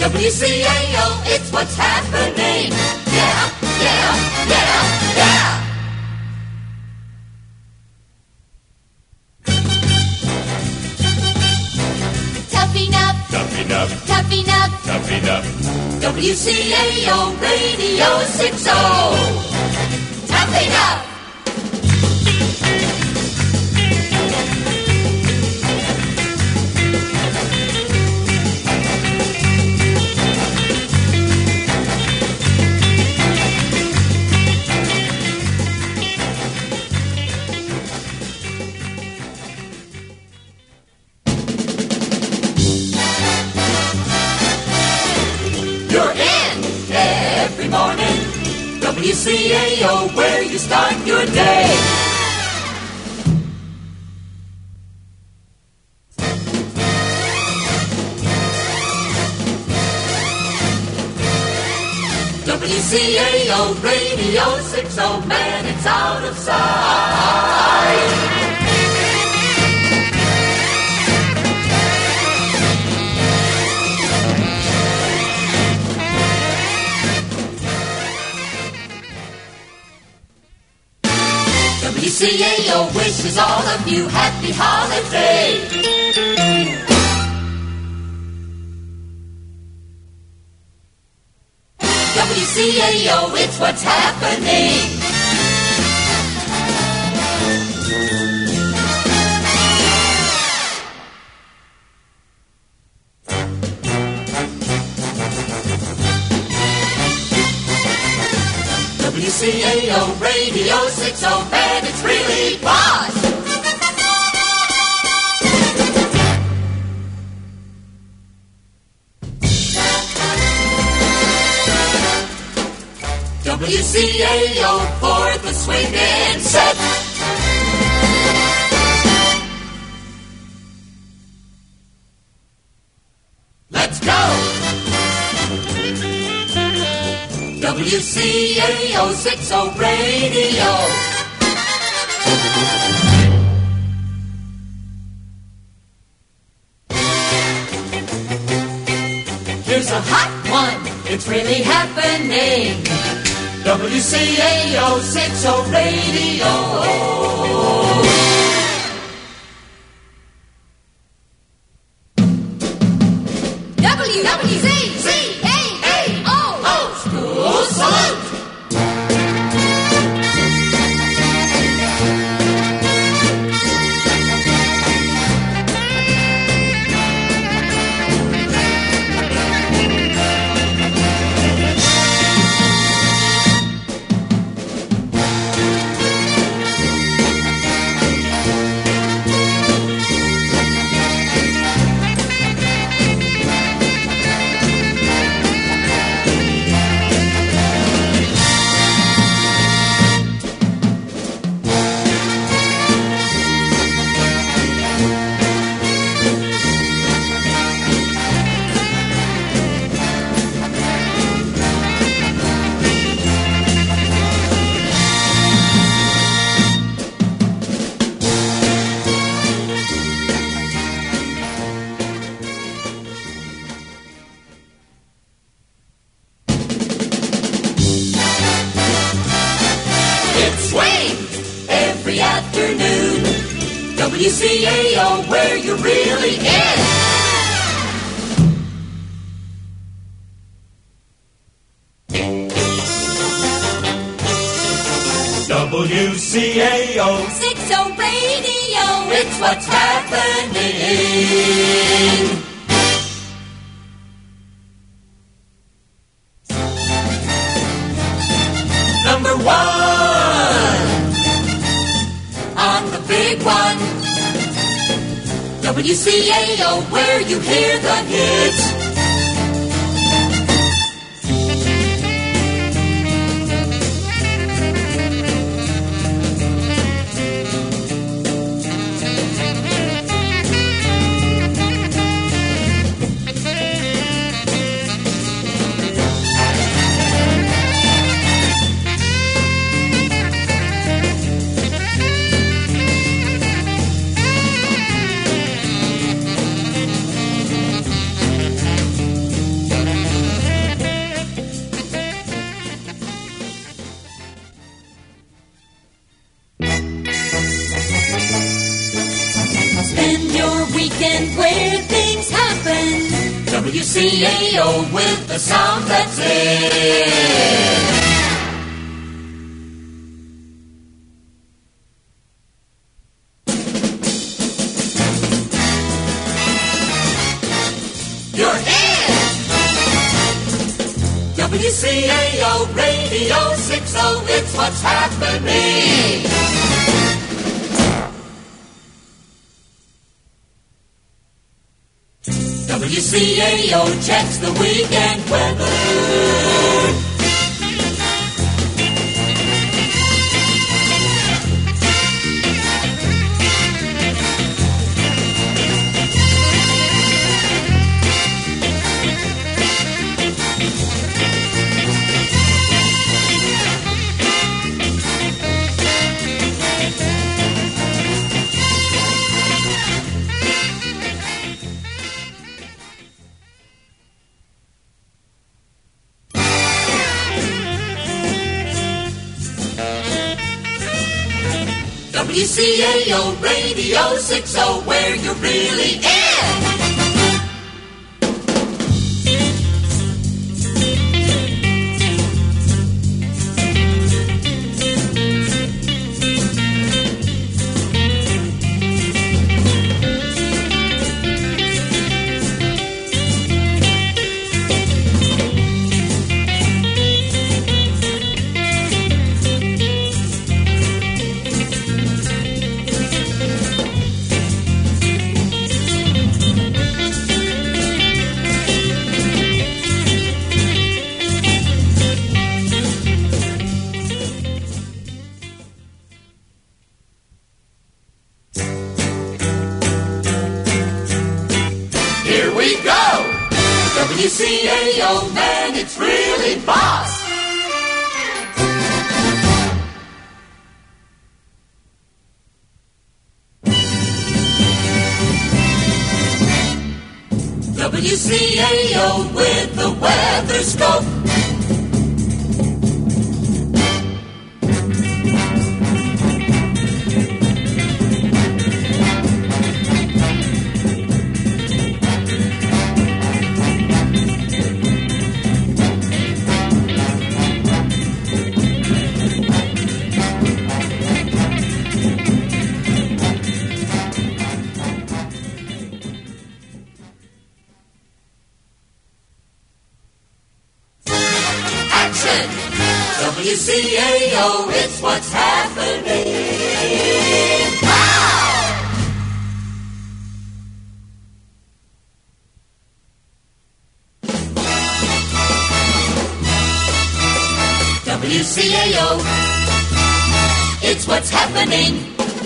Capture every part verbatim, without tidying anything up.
W C A O, it's what's happening. Yeah, yeah, yeah, yeah. Toughen up, Toughen up, toughen up. toughen up. W C A O Radio six oh. Toughen up. W C A O, where you start your day. W C A O Radio six oh, man, it's out of sight. W C A O wishes all of you happy holidays. W C A O, it's what's happening. W C A O Radio six oh, man, it's really boss. W C A O for the swinging set. Let's go. W C A O six oh Radio. Here's a hot one, it's really happening. W C A O six oh Radio. W W C A O School Salute. W C A O, where you really is. W C A O six oh Radio, it's what's happening. Number one on the big one. W C A O, where you hear the hits. weekend where things happen. W C A O with the sound that's in. You're in! W C A O Radio six oh, it's what's happening. W C A O checks the weekend weather. W C A O Radio six oh, where you're really in. Here we go! W C A O, man, it's really boss! W C A O with the weather scope. W C A O, it's what's happening. Wow! W C A O, it's what's happening.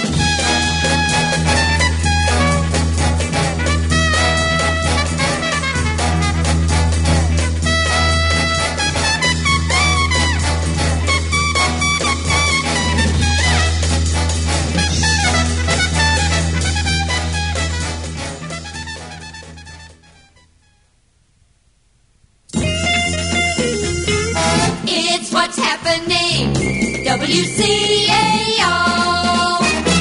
It's what's happening, W C A O.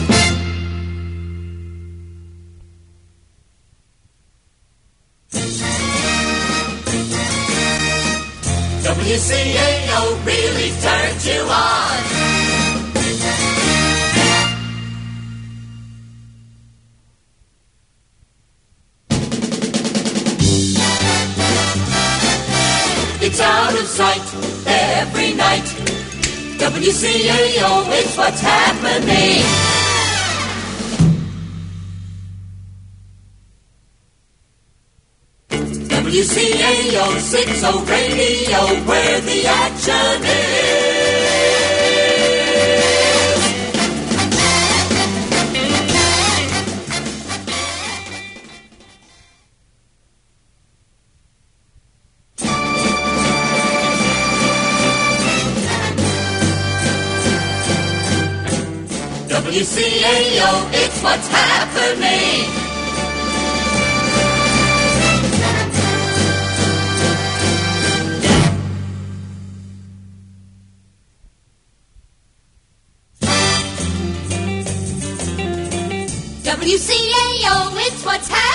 W C A O really turns you on. It's out of sight every night. W C A O, it's what's happening. W C A O six oh Radio, where the action is. W C A O, it's what's happening. W C A O, it's what's happening.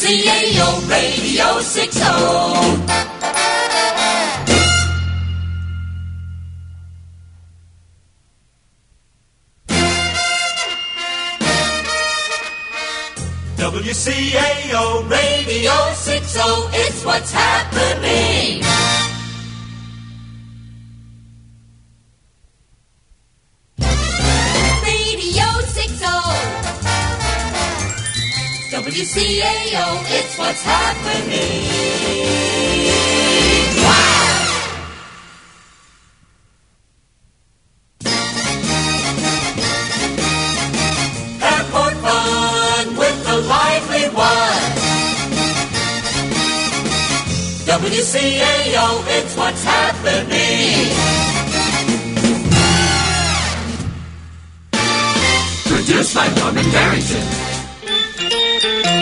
C A O Radio six oh. W C A O Radio six oh, it's what's happening. Radio six oh. W C A O, it's what's happening. Wow! Airport fun with the lively one. W C A O, it's what's happening. Produced by Norman Barrington.